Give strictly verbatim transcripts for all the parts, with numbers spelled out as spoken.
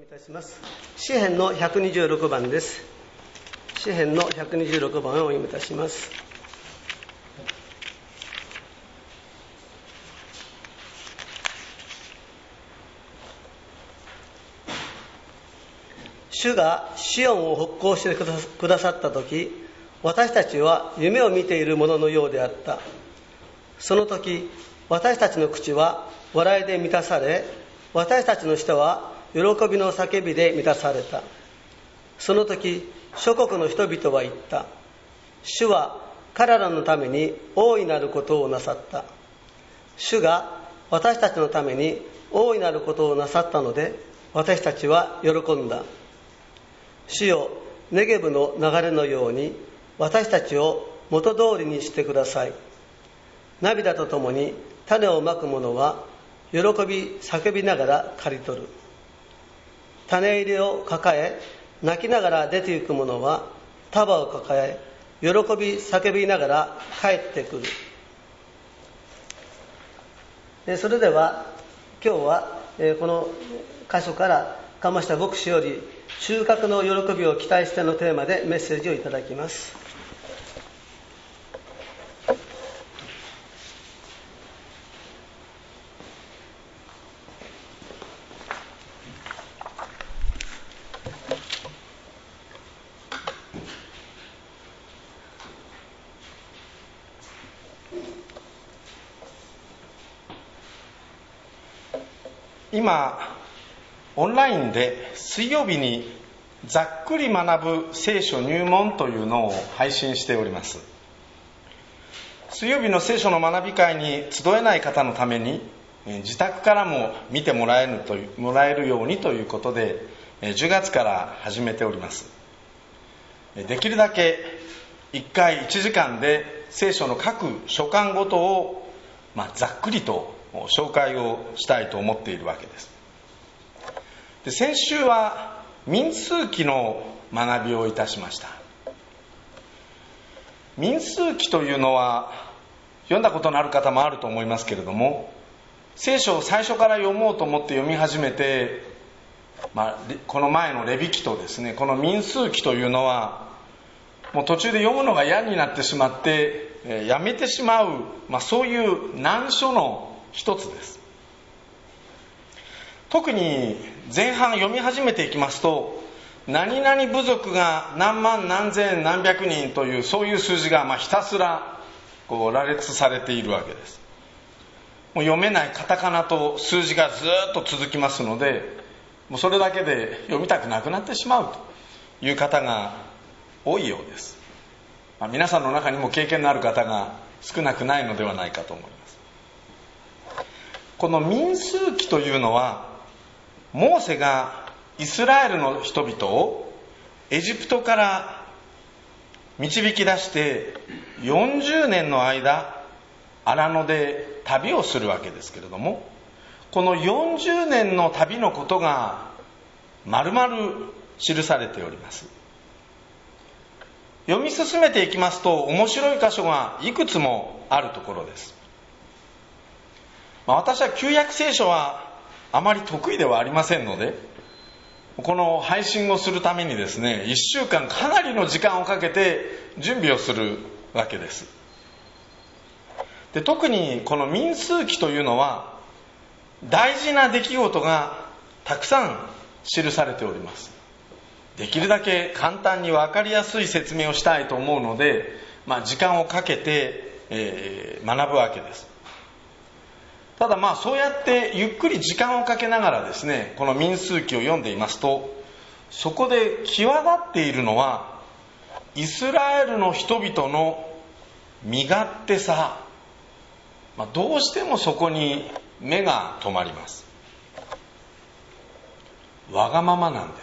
たします。詩編のひゃくにじゅうろくばんです。詩編のひゃくにじゅうろくばんをお読みいたします。主がシオンを復興してくださったとき、私たちは夢を見ているもののようであった。その時、私たちの口は笑いで満たされ、私たちの舌は喜びの叫びで満たされた。その時、諸国の人々は言った。主は彼らのために大いなることをなさった。主が私たちのために大いなることをなさったので、私たちは喜んだ。主よ、ネゲブの流れのように私たちを元通りにしてください。涙とともに種をまく者は喜び叫びながら刈り取る。種入れを抱え泣きながら出て行く者は束を抱え喜び叫びながら帰ってくる。それでは今日はこの箇所から鎌下牧師より収穫の喜びを期待してのテーマでメッセージをいただきます。 今オンラインで水曜日にざっくり学ぶ聖書入門というのを配信しております。水曜日の聖書の学び会に集えない方のために自宅からも見てもらえるというもらえるようにということでじゅうがつから始めております。できるだけいっかいいちじかんで聖書の各書簡ごとを、まあ、ざっくりと紹介をしたいと思っているわけです。で、先週は民数記の学びをいたしました。民数記というのは読んだことのある方もあると思いますけれども、聖書を最初から読もうと思って読み始めて、まあ、この前のレビ記とですね、この民数記というのはもう途中で読むのが嫌になってしまって、えー、やめてしまう、まあ、そういう難書の一つです。特に前半読み始めていきますと、何々部族が何万何千何百人というそういう数字がまあひたすらこう羅列されているわけです。もう読めないカタカナと数字がずっと続きますので、もうそれだけで読みたくなくなってしまうという方が多いようです。まあ、皆さんの中にも経験のある方が少なくないのではないかと思います。この民数記というのは、モーセがイスラエルの人々をエジプトから導き出してよんじゅうねんの間荒野で旅をするわけですけれども、このよんじゅうねんの旅のことが丸々記されております。読み進めていきますと面白い箇所がいくつもあるところです。私は旧約聖書はあまり得意ではありませんので、この配信をするためにですね、いっしゅうかんかなりの時間をかけて準備をするわけです。で、特にこの民数記というのは大事な出来事がたくさん記されております。できるだけ簡単に分かりやすい説明をしたいと思うので、まあ、時間をかけて、えー、学ぶわけです。ただまあそうやってゆっくり時間をかけながらですね、この民数記を読んでいますと、そこで際立っているのはイスラエルの人々の身勝手さ、まあ、どうしてもそこに目が止まります。わがままなんです。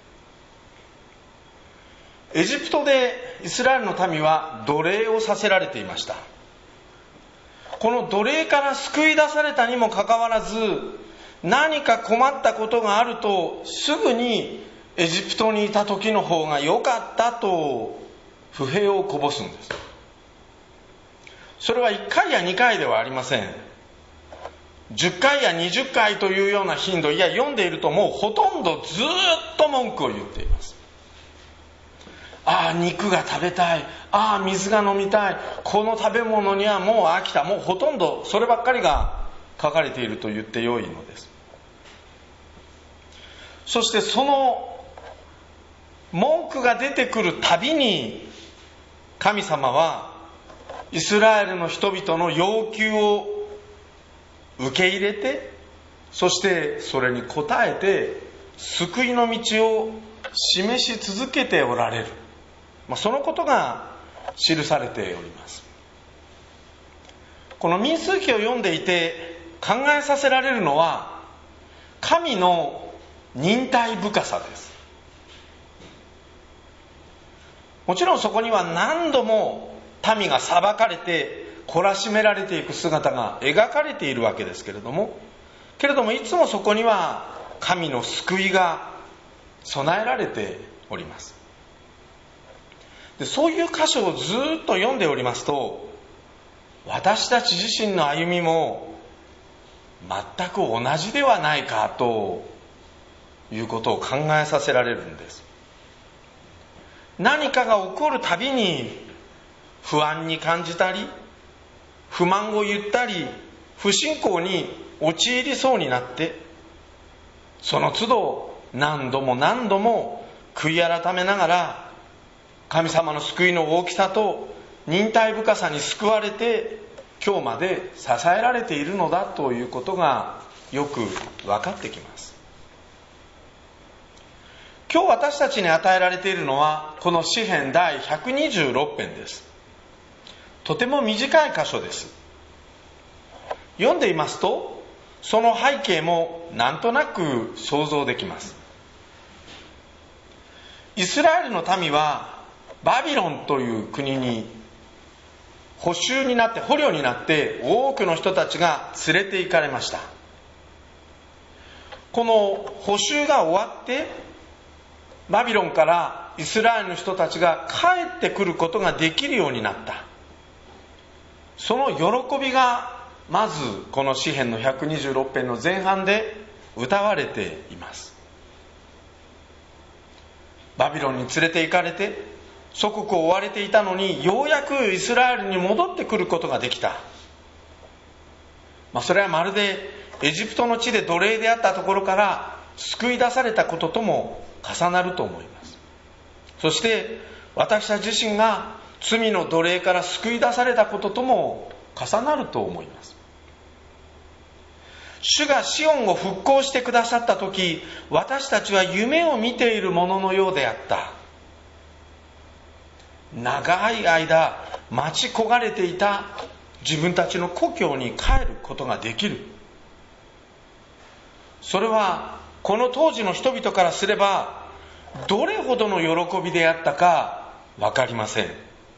エジプトでイスラエルの民は奴隷をさせられていました。この奴隷から救い出されたにもかかわらず、何か困ったことがあるとすぐにエジプトにいた時の方が良かったと不平をこぼすんです。それはいっかいやにかいではありません。 じゅっかいやにじゅっかいというような頻度、いや読んでいるともうほとんどずっと文句を言っています。ああ肉が食べたい、ああ水が飲みたい、この食べ物にはもう飽きた、もうほとんどそればっかりが書かれていると言ってよいのです。そしてその文句が出てくるたびに神様はイスラエルの人々の要求を受け入れて、そしてそれに応えて救いの道を示し続けておられる、まあ、そのことが記されております。この民数記を読んでいて考えさせられるのは神の忍耐深さです。もちろんそこには何度も民が裁かれて懲らしめられていく姿が描かれているわけですけれども、けれどもいつもそこには神の救いが備えられております。でそういう箇所をずっと読んでおりますと、私たち自身の歩みも全く同じではないかということを考えさせられるんです。何かが起こるたびに不安に感じたり、不満を言ったり、不信仰に陥りそうになって、その都度何度も何度も悔い改めながら神様の救いの大きさと忍耐深さに救われて今日まで支えられているのだということがよく分かってきます。今日私たちに与えられているのはこの詩編第ひゃくにじゅうろく編です。とても短い箇所です。読んでいますとその背景もなんとなく想像できます。イスラエルの民はバビロンという国に捕囚になって捕虜になって多くの人たちが連れて行かれました。この捕囚が終わってバビロンからイスラエルの人たちが帰ってくることができるようになった。その喜びがまずこの詩編のひゃくにじゅうろく編の前半で歌われています。バビロンに連れて行かれて祖国を追われていたのにようやくイスラエルに戻ってくることができた、まあ、それはまるでエジプトの地で奴隷であったところから救い出されたこととも重なると思います。そして私たち自身が罪の奴隷から救い出されたこととも重なると思います。主がシオンを復興してくださった時、私たちは夢を見ているもののようであった。長い間待ち焦がれていた自分たちの故郷に帰ることができる。それはこの当時の人々からすればどれほどの喜びであったか分かりません。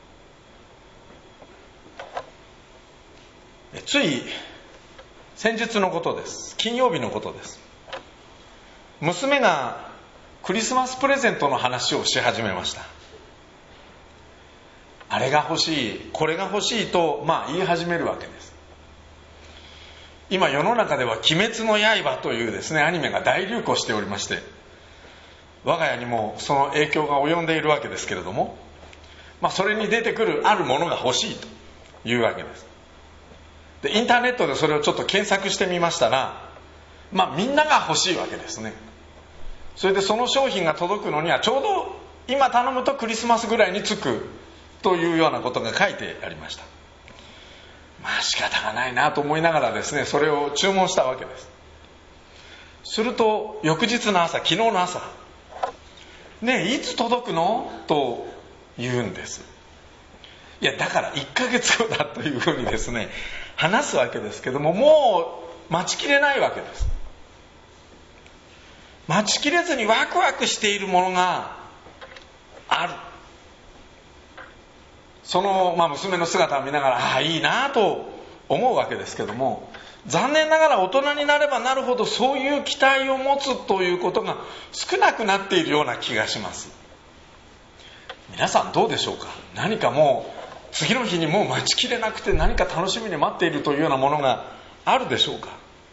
つい先日のことです。金曜日のことです。娘がクリスマスプレゼントの話をし始めました。あれが欲しい、これが欲しいと、まあ、言い始めるわけです。今世の中では鬼滅の刃というですねアニメが大流行しておりまして、我が家にもその影響が及んでいるわけですけれども、まあ、それに出てくるあるものが欲しいというわけです。でインターネットでそれをちょっと検索してみましたら、まあみんなが欲しいわけですね。それでその商品が届くのにはちょうど今頼むとクリスマスぐらいに着くというようなことが書いてありました。まあ仕方がないなと思いながらですね、それを注文したわけです。すると翌日の朝、昨日の朝、ねえいつ届くのと言うんです。いやだからいっかげつごだというふうにですね話すわけですけども、もう待ちきれないわけです。待ちきれずにワクワクしているものがある。その、まあ、娘の姿を見ながらああいいなと思うわけですけども、残念ながら大人になればなるほどそういう期待を持つということが少なくなっているような気がします。皆さんどうでしょうか。何かもう次の日にもう待ちきれなくて何か楽しみに待っているというようなものがあるでしょうか。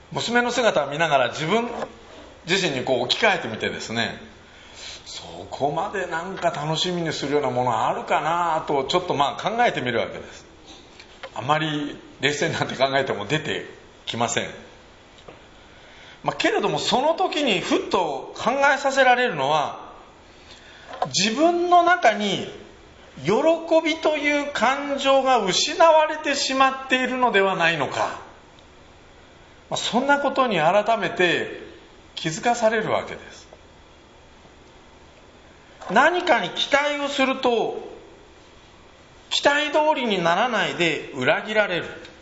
娘の姿を見ながら自分自身にこう置き換えてみてですね、そこまでなんか楽しみにするようなものあるかなとちょっとまあ考えてみるわけです。あまり冷静になって考えても出てきません。まあ、けれどもその時にふっと考えさせられるのは、自分の中に喜びという感情が失われてしまっているのではないのか、まあ、そんなことに改めて気づかされるわけです。何かに期待をすると期待通りにならないで裏切られる。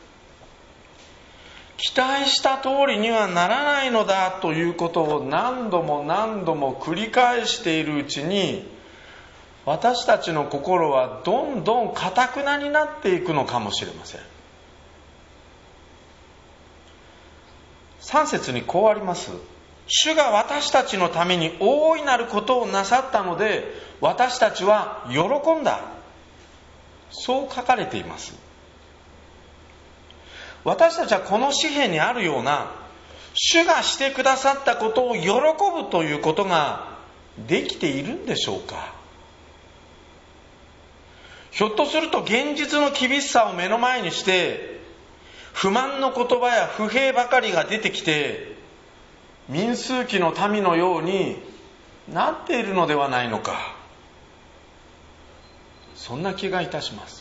期待した通りにはならないのだということを何度も何度も繰り返しているうちに、私たちの心はどんどん堅くなになっていくのかもしれません。さん節にこうあります。主が私たちのために大いなることをなさったので私たちは喜んだ。そう書かれています。私たちはこの詩篇にあるような主がしてくださったことを喜ぶということができているんでしょうか。ひょっとすると現実の厳しさを目の前にして不満の言葉や不平ばかりが出てきて民数記の民のようになっているのではないのか、そんな気がいたします。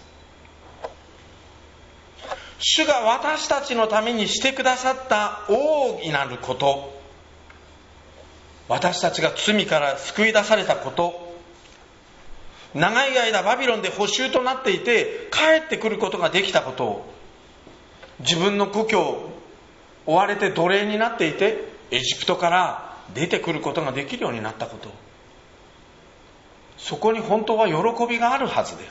主が私たちのためにしてくださった大いなること、私たちが罪から救い出されたこと、長い間バビロンで捕囚となっていて帰ってくることができたこと、自分の故郷追われて奴隷になっていてエジプトから出てくることができるようになったこと、そこに本当は喜びがあるはずです。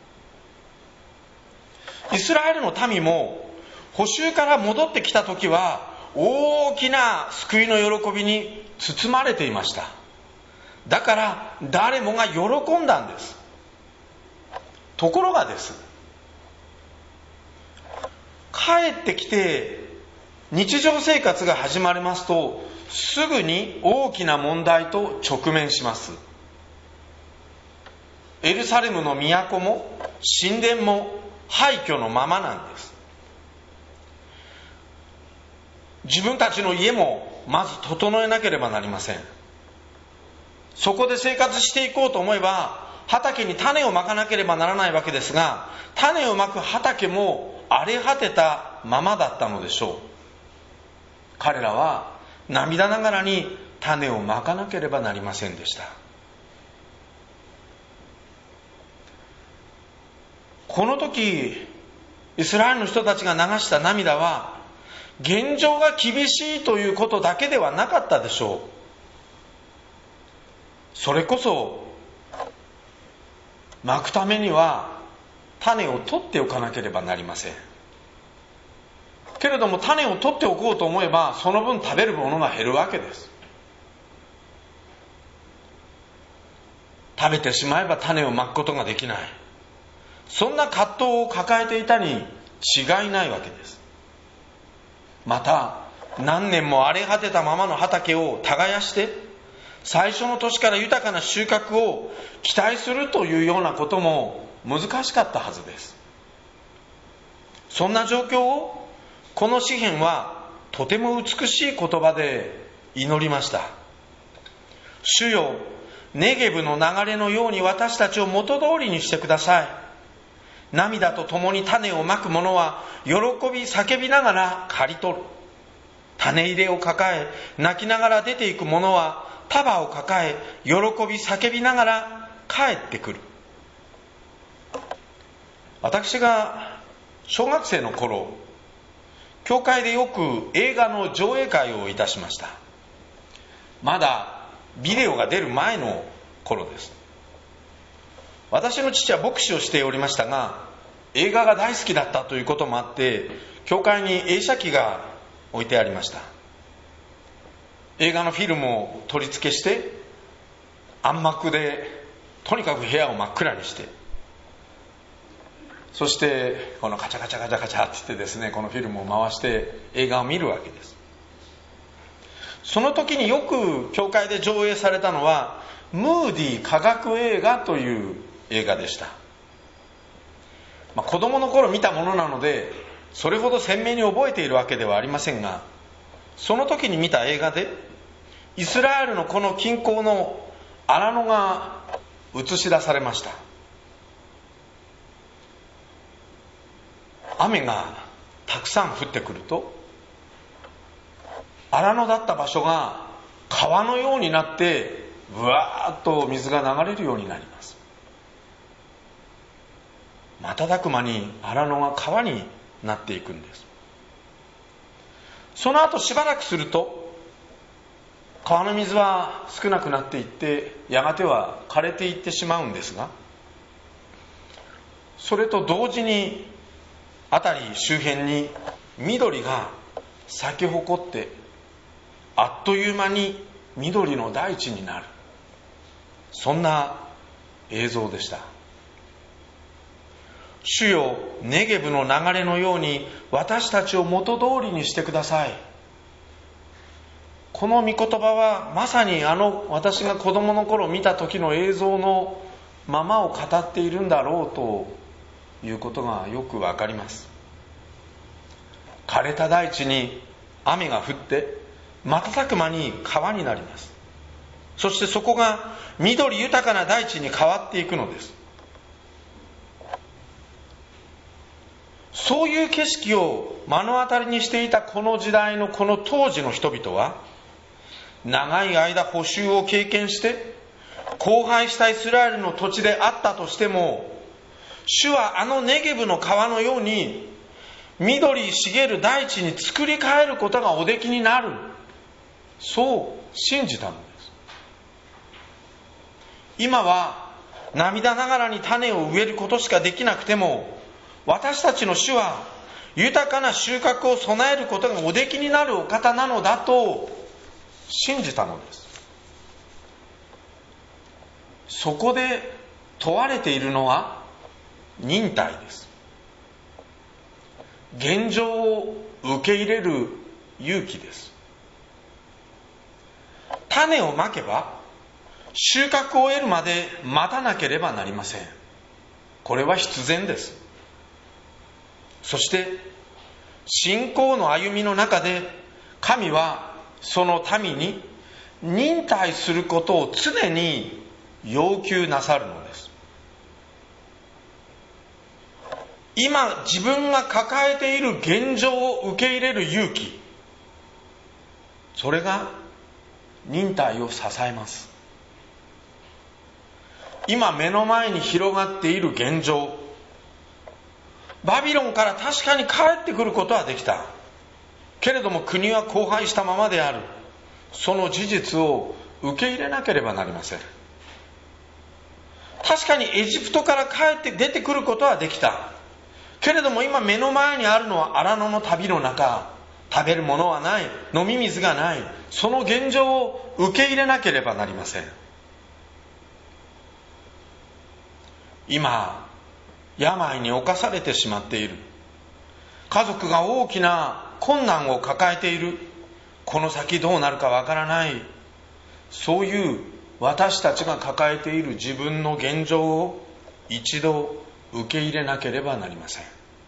イスラエルの民も捕囚から戻ってきた時は大きな救いの喜びに包まれていました。だから誰もが喜んだんです。ところがです、帰ってきて日常生活が始まりますとすぐに大きな問題と直面します。エルサレムの都も神殿も廃墟のままなんです。自分たちの家もまず整えなければなりません。そこで生活していこうと思えば畑に種をまかなければならないわけですが、種をまく畑も荒れ果てたままだったのでしょう。彼らは涙ながらに種をまかなければなりませんでした。この時イスラエルの人たちが流した涙は現状が厳しいということだけではなかったでしょう。それこそまくためには種を取っておかなければなりません。けれども種を取っておこうと思えばその分食べるものが減るわけです。食べてしまえば種をまくことができない、そんな葛藤を抱えていたに違いないわけです。また何年も荒れ果てたままの畑を耕して最初の年から豊かな収穫を期待するというようなことも難しかったはずです。そんな状況をこの詩篇はとても美しい言葉で祈りました。主よ、ネゲブの流れのように私たちを元通りにしてください。涙とともに種をまく者は喜び叫びながら刈り取る。種入れを抱え泣きながら出ていく者は束を抱え喜び叫びながら帰ってくる。私が小学生の頃、教会でよく映画の上映会をいたしました。まだビデオが出る前の頃です。私の父は牧師をしておりましたが、映画が大好きだったということもあって教会に映写機が置いてありました。映画のフィルムを取り付けして暗幕でとにかく部屋を真っ暗にして、そしてこのカチャカチャカチャカチャって言ってですね、このフィルムを回して映画を見るわけです。 その時によく教会で上映されたのはムーディ科学映画という映画でした。まあ、子供の頃見たものなのでそれほど鮮明に覚えているわけではありませんが、その時に見た映画でイスラエルのこの近郊の荒野が映し出されました。雨がたくさん降ってくると、荒野だった場所が川のようになってぶわーっと水が流れるようになります。瞬く間に荒野が川になっていくんです。その後しばらくすると川の水は少なくなっていって、やがては枯れていってしまうんですが、それと同時に辺り周辺に緑が咲き誇って、あっという間に緑の大地になる、そんな映像でした。主よ、ネゲブの流れのように私たちを元通りにしてください。この御言葉はまさにあの私が子供の頃見た時の映像のままを語っているんだろうということがよくわかります。枯れた大地に雨が降って瞬く間に川になります。そしてそこが緑豊かな大地に変わっていくのです。そういう景色を目の当たりにしていたこの時代のこの当時の人々は、長い間捕囚を経験して荒廃したイスラエルの土地であったとしても、主はあのネゲブの川のように緑茂る大地に作り変えることがおできになる、そう信じたのです。今は涙ながらに種を植えることしかできなくても、私たちの主は豊かな収穫を備えることがおできになるお方なのだと信じたのです。そこで問われているのは忍耐です。現状を受け入れる勇気です。種をまけば収穫を得るまで待たなければなりません。これは必然です。そして信仰の歩みの中で神はその民に忍耐することを常に要求なさるのです。今自分が抱えている現状を受け入れる勇気、それが忍耐を支えます。今目の前に広がっている現状、バビロンから確かに帰ってくることはできたけれども、国は荒廃したままである、その事実を受け入れなければなりません。確かにエジプトから帰って出てくることはできたけれども、今目の前にあるのは荒野の旅の中、食べるものはない、飲み水がない、その現状を受け入れなければなりません。今病に侵されてしまっている、家族が大きな困難を抱えている、この先どうなるかわからない、そういう私たちが抱えている自分の現状を一度受け入れなければなりません。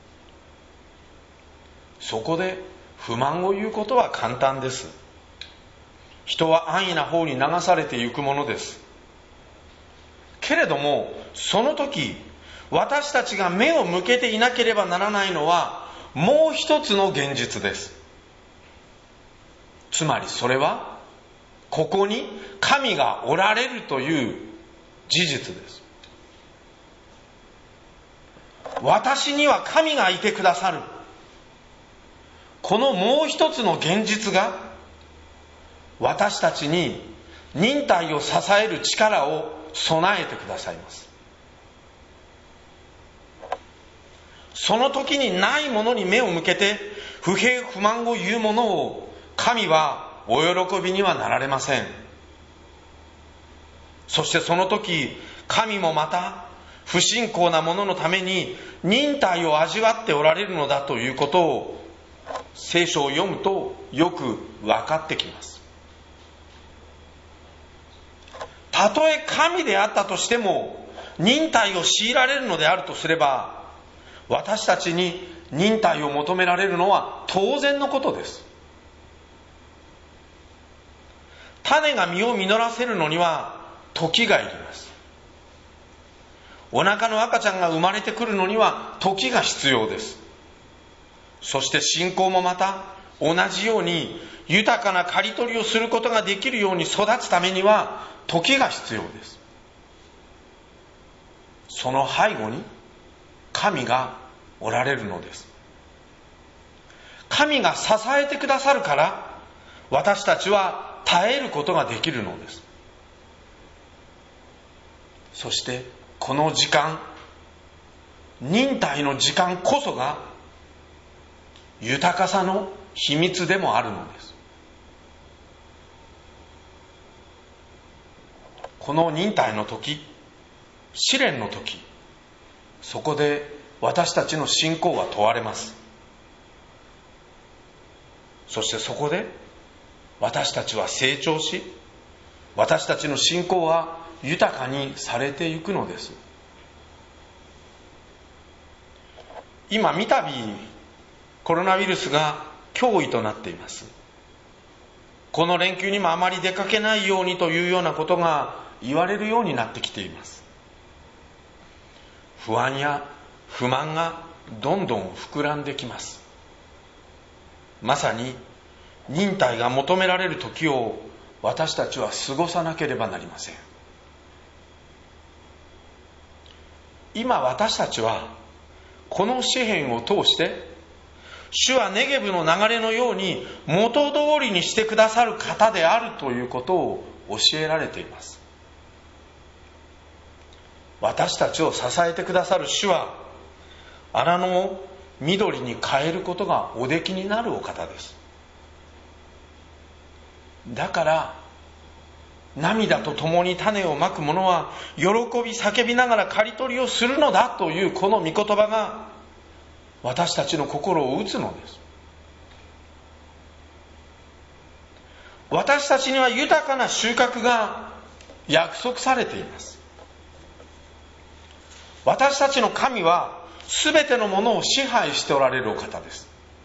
そこで不満を言うことは簡単です。人は安易な方に流されていくものです。けれどもその時私たちが目を向けていなければならないのはもう一つの現実です。つまりそれはここに神がおられるという事実です。私には神がいてくださる、このもう一つの現実が私たちに忍耐を支える力を備えてくださいます。その時にないものに目を向けて不平不満を言うものを神はお喜びにはなられません。そしてその時神もまた不信仰な者のために忍耐を味わっておられるのだということを聖書を読むとよく分かってきます。 たとえ神であったとしても忍耐を強いられるのであるとすれば、私たちに忍耐を求められるのは当然のことです。種が実を実らせるのには時がいります。お腹の赤ちゃんが生まれてくるのには時が必要です。そして信仰もまた同じように豊かな刈り取りをすることができるように育つためには時が必要です。その背後に神がおられるのです。神が支えてくださるから私たちは耐えることができるのです。そしてこの時間、忍耐の時間こそが豊かさの秘密でもあるのです。この忍耐の時、試練の時、そこで私たちの信仰は問われます。そしてそこで私たちは成長し、私たちの信仰は豊かにされていくのです。今みたびコロナウイルスが脅威となっています。この連休にもあまり出かけないようにというようなことが言われるようになってきています。不安や不満がどんどん膨らんできます。まさに忍耐が求められる時を私たちは過ごさなければなりません。今私たちはこの詩篇を通して主はネゲブの流れのように元通りにしてくださる方であるということを教えられています。私たちを支えてくださる主は荒野を緑に変えることがおできになるお方です。だから涙とともに種をまく者は喜び叫びながら刈り取りをするのだというこの御言葉が私たちの心を打つのです。私たちには豊かな収穫が約束されています。私たちの神はすべてのものを支配しておられるお方です。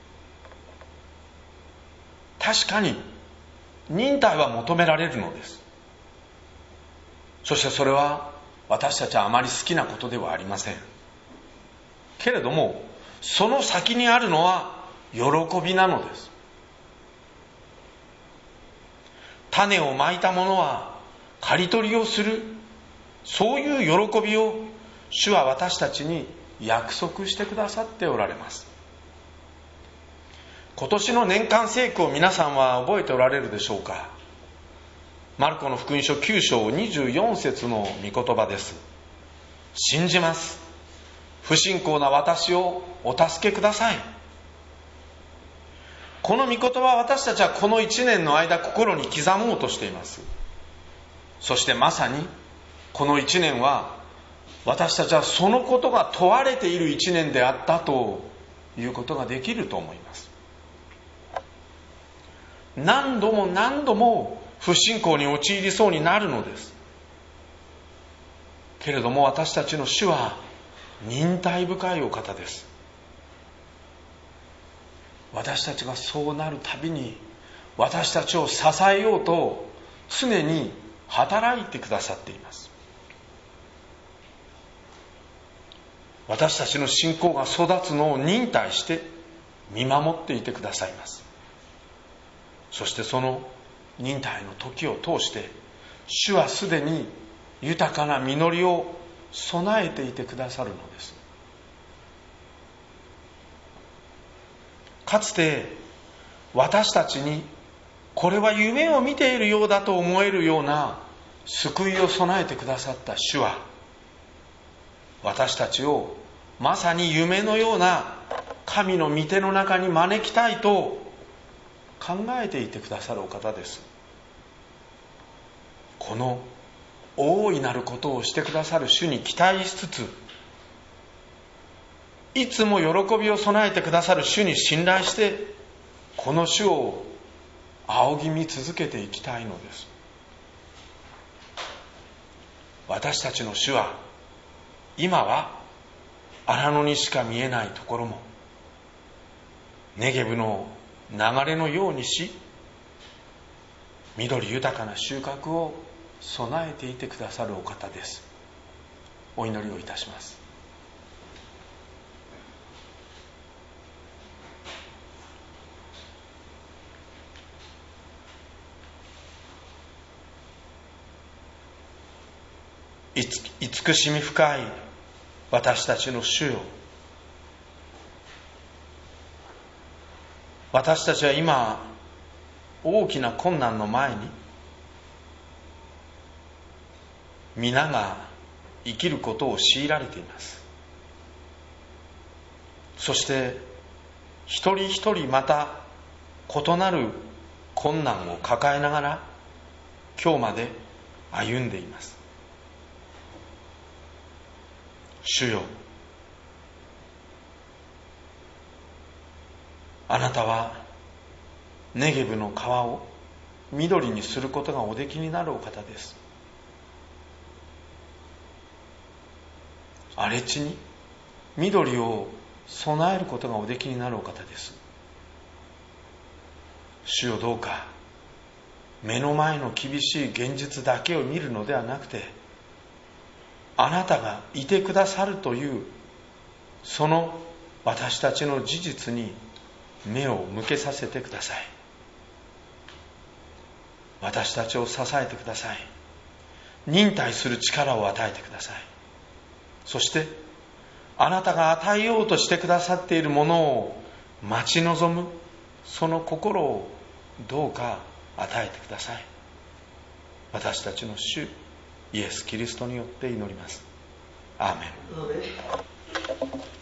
確かに忍耐は求められるのです。そしてそれは私たちはあまり好きなことではありませんけれども、その先にあるのは喜びなのです。種をまいた者は刈り取りをする、そういう喜びを主は私たちに約束してくださっておられます。今年の年間聖句を皆さんは覚えておられるでしょうか。マルコの福音書きゅう章にじゅうよん節の御言葉です。信じます。不信仰な私をお助けください。この御言葉は私たちはこの一年の間心に刻もうとしています。そしてまさにこの一年は私たちはそのことが問われている一年であったということができると思います。何度も何度も不信仰に陥りそうになるのです。けれども私たちの主は忍耐深いお方です。私たちがそうなるたびに私たちを支えようと常に働いてくださっています。私たちの信仰が育つのを忍耐して見守っていてくださいます。そしてその忍耐の時を通して主はすでに豊かな実りを備えていてくださるのです。かつて私たちにこれは夢を見ているようだと思えるような救いを備えてくださった主は、私たちをまさに夢のような神の御手の中に招きたいと考えていてくださるお方です。この大いなることをしてくださる主に期待しつつ、いつも喜びを備えてくださる主に信頼してこの主を仰ぎ見続けていきたいのです。 私たちの主は今は荒野にしか見えないところもネゲブの流れのようにし、緑豊かな収穫を備えていてくださるお方です。お祈りをいたします。慈しみ深い私たちの主よ、私たちは今大きな困難の前に皆が生きることを強いられています。そして一人一人また異なる困難を抱えながら今日まで歩んでいます。主よ、あなたはネゲブの川を緑にすることがおできになるお方です。荒れ地に緑を備えることがおできになるお方です。主よ、どうか目の前の厳しい現実だけを見るのではなくて、あなたがいてくださるというその私たちの事実に目を向けさせてください。私たちを支えてください。忍耐する力を与えてください。そしてあなたが与えようとしてくださっているものを待ち望むその心をどうか与えてください。私たちの主イエス・キリストによって祈ります。アーメン。